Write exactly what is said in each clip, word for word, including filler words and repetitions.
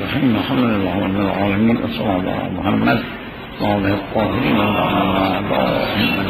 الرحیم الحمد لله رب العالمین و صلی الله علی محمد و آله الطاهرین و اجمعین.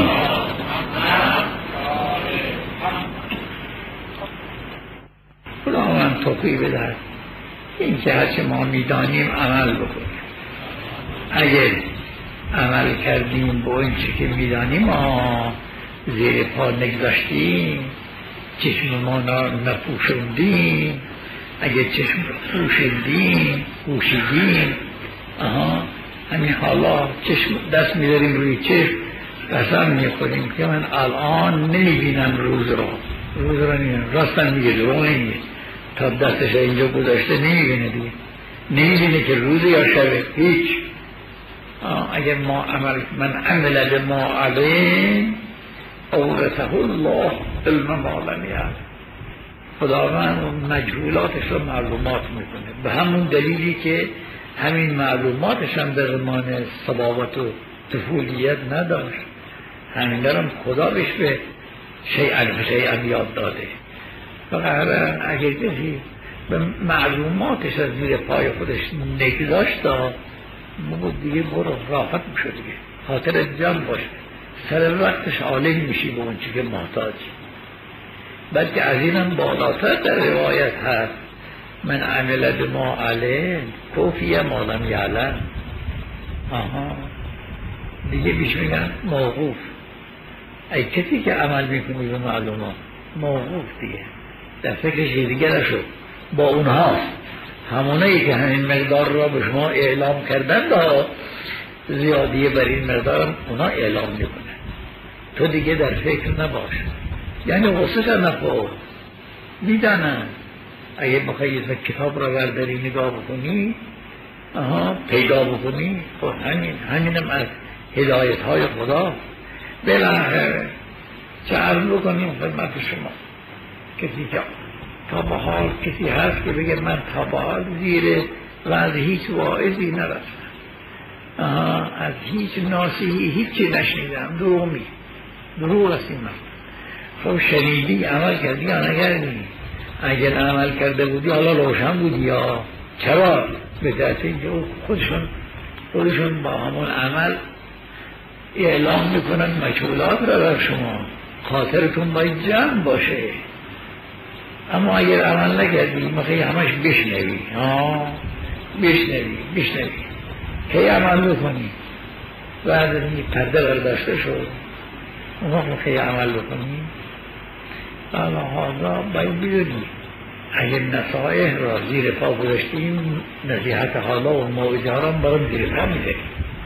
خداوند توفیق بدهد این که هرچه ما میدانیم عمل بکنیم. اگر عمل کردیم با این چی که میدانیم ما زیر پا نگذاشتیم، چشم ما نپوشوندیم، اگه چشم پوشیدیم پوشیدیم آها همین حالا چشم دست میداریم روی چشم قسم میخوریم که من الان نمیبینم روز را روز را نمیبینم، راستن میگه دروغ نمیگه، تا دستش اینجا گذاشته نمیبینه دیگه، نمیبینه که روز یا شبه هیچ. اگر ما عمل من عمل بما علیه اورثه الله علم ما لم یعلم، خداوند مجهولاتش رو معلومات میکنه، به همون دلیلی که همین معلوماتش هم در زمان صباوت و طفولیت نداشت، همین درم خدا بهش به شیئا شیئا یاد داده. فقط اگر کسی به معلوماتش از زیر پای خودش نگذاشت بگو دیگه برو راحت میشه دیگه، خاطر جمع باشه، سر وقتش عالم میشی به اون چی که محتاجی. بلکه از اینم بالاتر در روایت هست من عمل بما علیه کفی ما لم یعلم. آها دیگه بیش میگن موقوف، ای کسی که عمل میکنی به معلومات موقوف دیگه در فکرش دیگه نشد، با اونهاست همونایی که همین مقدار را به شما اعلام کردن دا زیادیه بر این مقدارم اونا اعلام میکنه، تو دیگه در فکر نباش. یعنی غصه نخور، میدانن اگه بخوایی کتاب را برداری نگاه بکنی آها پیدا بکنی، خب همین همینم از هدایت های خدا. بالاخره چه عرض بکنیم خدمت شما، کسی که تا به حال کسی هست که بگه من تا به حال زیر وعظ هیچ واعظی نرفتم، از هیچ ناصحی هیچی نشنیدم، دروغ می دروغ است این من. خب شنیدی عمل کردی یا نکردی؟ اگر عمل کرده بودی حالا روشن بودی یا چرا؟ به دست اینکه خودشون خودشون با همون عمل اعلام میکنن مشغولات را در شما، خاطرتون باید جمع باشه. اما اگر عمل نکردی مثلا همش بشنوی ها بشنوی بشنوی که عمل بکنی بعد این پرده برداشته شد اون وقت که عمل بکنی. حالا حالا باید بدونی اگر نصایح را زیر پا گذاشتیم نصیحت حالا و موعظه ها را برام زیر پا میده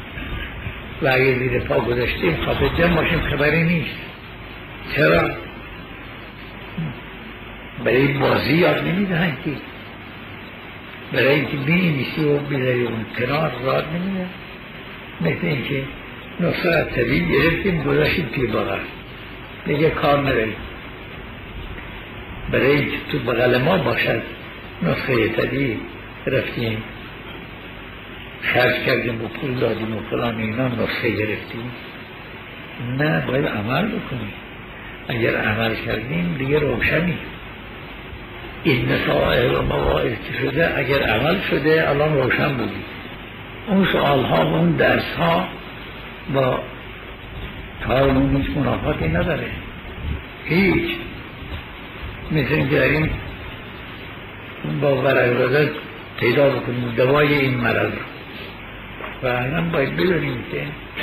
و اگر زیر پا گذاشتیم خاطر جمع باشیم خبری نیست. چرا؟ برای بازی یاد نمیدهن که برای اینکه بینیسی و بیداری اون کنار راد نمیده، مثل اینکه نسخه طبیعی گرفتیم گذاشتیم توی بغل دیگه کار نداریم. برای اینکه تو بغل ما باشد نسخه طبیعی رفتیم خرج کردیم و پول دادیم و فلان اینا نسخه گرفتیم. نه باید عمل بکنیم، اگر عمل کردیم دیگه روشنی. این نصائح و مواعظ شده اگر عمل شده الان روشن بودی، اون سوال ها و اون درس ها با کارمون هیچ منافاتی نداره هیچ. مثل اینکه داریم با ورقه پیدا بکنیم دوای این مرض و هم باید بدونیم که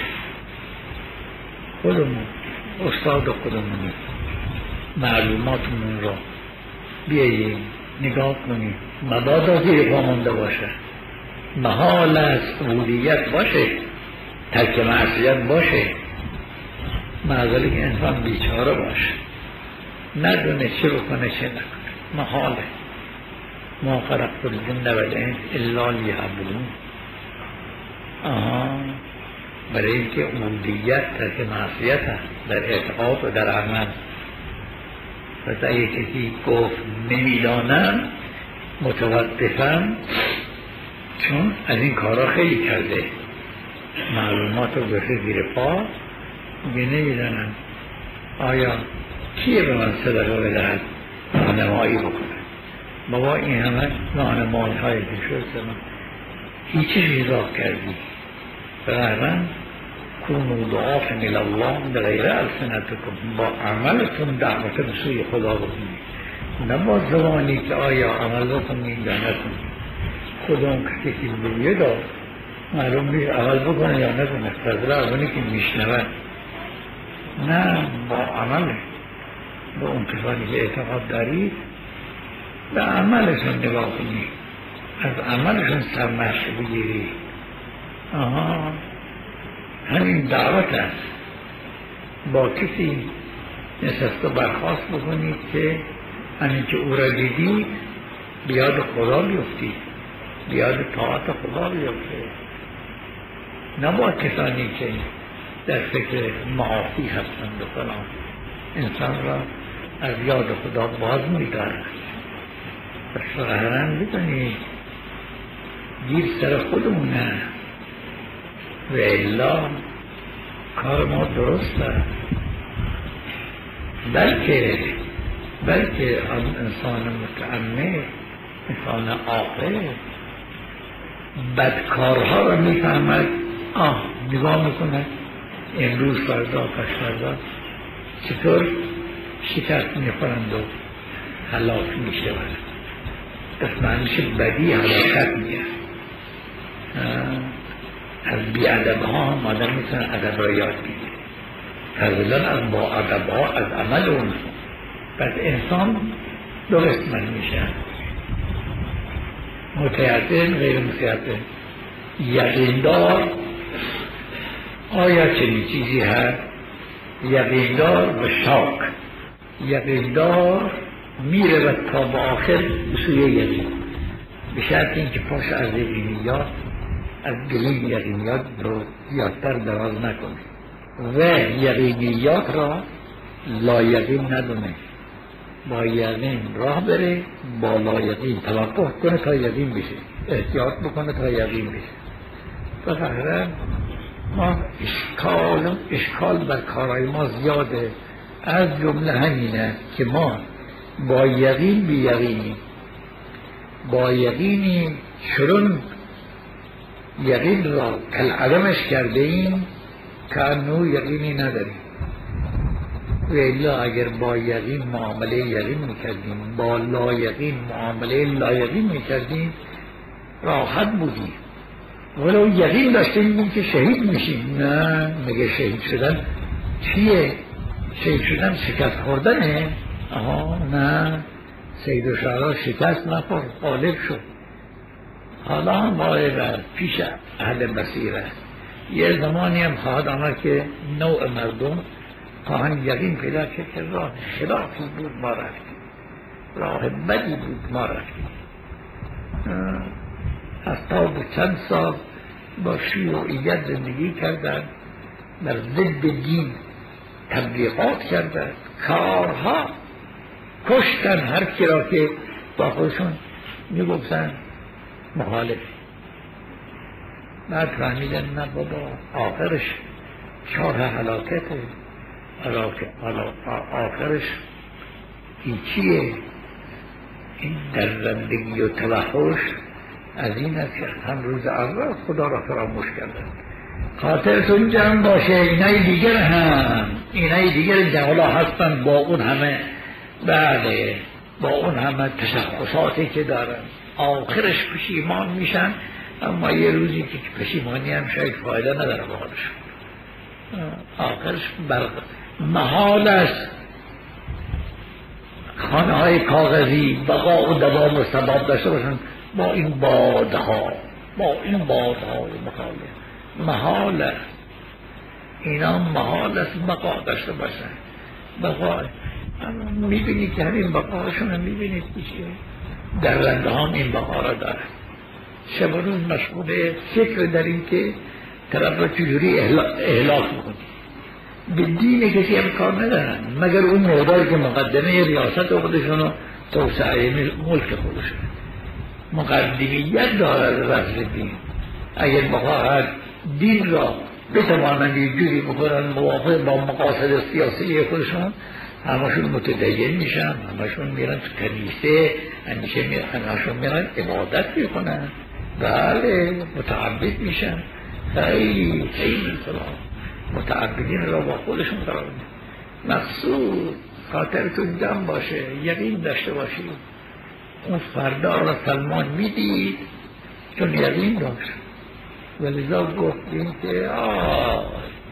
خودمون استاد خودمونی معلوماتمون را بیاییم نگاه کنیم، مبادا زیر پا مانده باشه، محال است عبودیت باشه، ترک معصیت باشه، معذالی که انسان بیچاره باشه ندونه چه بکنه چه نکنه، محاله. ما خلقت الجن والانس الا لیعبدون. آها برای اینکه عبودیت ترک معصیت هست در اعتقاد و در عمل. پس اگه کسی گفت نمیدانم متوقفم، چون از این کارا خیلی کرده، معلومات رو بشه زیر پا میگه نمیدانم آیا کیه به من صدقه بدهد راهنمایی بکنه. بابا این همه نانمال های که شد زمان هیچی ریزا کردی بنابراین کنو دعاف من الله بغیر السنتکم با عملتون دعوت به سوی خدا بکنید نه با زبانی که آیا عمل بکنید یا نکنید. خودمون که کسی بگیه دار معلوم نیست عمل بکنه یا نکنه فضل اونی که میشنود نه با عمل با اون کسانی که اعتقاد دارید به عملشون نگاه کنید از عملشون سرمشق بگیرید. آها همین دعوت است. با کسی نشست و برخواست بکنید که همین که او را دیدید بیاد خدا بیفتید بیاد طاعت خدا بیفتید نه با کسانی که در فکر معافی هستند و فلان انسان را از یاد خدا باز می‌دارد. پس فرهرن بکنید گیر سر خودمونه و الا کار ما درست است. بلکه بلکه آن انسان متعمق انسان عاقل بدکارها را میفهمد. آه نگاه میکنه امروز فردا پس فردا چطور شکست میخورند و هلاک میشوند. پس معنیش بدی هلاکت میگه. از بی‌ادب ها هم آدم میتونه ادب را یاد بگیره فضلا از با ادب ها از عمل اون. پس انسان دو قسمت میشه متیقن غیر متیقن. یقیندار آیا چنین چیزی هست یقیندار و شاک. یقیندار میره و تا به آخر به سوی یقین به شرط اینکه پاش از یقینیات از گلین یقینیات رو زیادتر دراز نکنه و یقینیات را لا یقین ندونه با یقین راه بره با لا یقین توقف کنه تا یقین بشه احتیاط بکنه تا یقین بشه. بخاطر ما اشکال اشکال بر کارهای ما زیاده از جمله همینه که ما با یقین بی یقینی با یقینی چرون یقین را کل عدمش کرده ایم که انو یقینی نداریم. و الا اگر با یقین معامله یقین میکردیم با لا یقین معامله لا یقین میکردیم راحت بودیم. ولو یقین داشتیم که شهید میشیم. نه مگه شهید شدن چیه؟ شهید شدن شکست خوردنه؟ آها نه سید و شعرها شکست نخورد غالب شد. حالا هم باید پیش اهل بصیره یه زمانی هم خواهد آمد که نوع مردم خواهند یقین پیدا کرد که راه خلافی بود ما رفتیم راه بدی بود ما رفتیم. از تا به چند سال با شیوعیت زندگی کردن در ضد دین تبلیغات کردن کارها کشتن هر کی را که با خودشون میگفتن مخالف. بعد فهمیدن نه بابا آخرش چهار هلاکته آخرش این چیه؟ این درندگی و توحش از این است که هم روز اول خدا را فراموش کردن. خاطرتون جمع باشه اینای دیگر هم اینای دیگر که حالا هستن با اون همه بله با اون همه تشخصاتی که دارن آخرش پشیمان میشن. اما یه روزی که پشیمانی هم شاید فایده نداره با حالش آخرش بر محال است خانه های کاغذی بقا و دوام و ثبات داشته باشن با این بادها با این بادهای مخالف محال است. اینا محال است بقا داشته باشن. بقا میبینید که همین بقاهاشون هم میبینید که در رنده هم این بقا را دارن. شبانون مشغول فکر در این که طرف را چجوری اهلاک بکنی. به دین کسی هم کار ندارن مگر اون مقداری که مقدمه ریاست خودشون و توسعه ملک خودشون مقدمیت دارد وضع دین. اگر بخواهد دین را بتوانند یک جوری بکنن موافق با مقاصد سیاسی خودشون همشون متدین میشن، همشون میرن تو کنیسه، همیشه میرن، همشون میرن عبادت میکنن، بله متعبد میشن. خیلی خیلی سلام متعبدین را با خودشون قرار میدن. مقصود خاطرتون جمع باشه، یقین داشته باشید. اون فردا را سلمان میدید چون یقین داشت، ولذا گفتیم که آه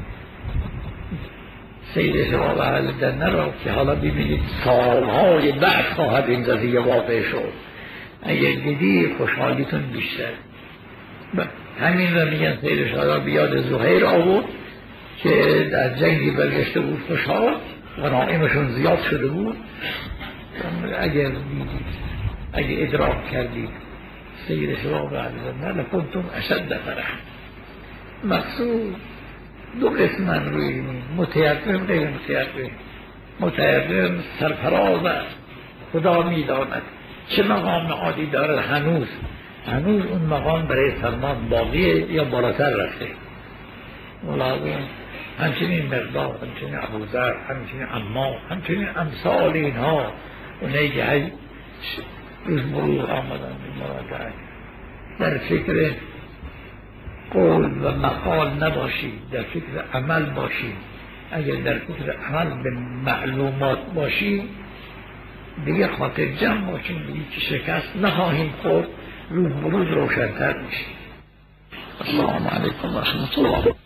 سید شما و اهل جنه را که حالا ببینید سالهای بعد خواهد این قضیه واقع شد، اگر دیدی خوشحالیتون بیشتر. همین را میگن سید شما بیاد زهیر آورد که در جنگی برگشته بود خوشحال، غنایمشون زیاد شده بود. اگر دیدید، اگر ادراک کردید سید شما و اهل جنه لکنتم اشد فرح. مقصود دو قسمن روی این متیقن غیر متیقن. متیقن سرفراز است، خدا میداند چه مقام عالی دارد. هنوز هنوز اون مقام برای سلمان باقیه یا بالاتر رفته. ملاقم همچنین مقدار، همچنین ابوذر، همچنین عمار، همچنین امثال اینها، اونایی که هی روز بروز آمدن مراجعه. در فکر قول و مقال نباشید، در فکر عمل باشید. اگر در فکر عمل به معلومات باشید دیگه خاطر جمع باشید، دیگه که شکست نخواهیم خورد، روز بروز روشن‌تر میشید. السلام علیکم و رحمت الله.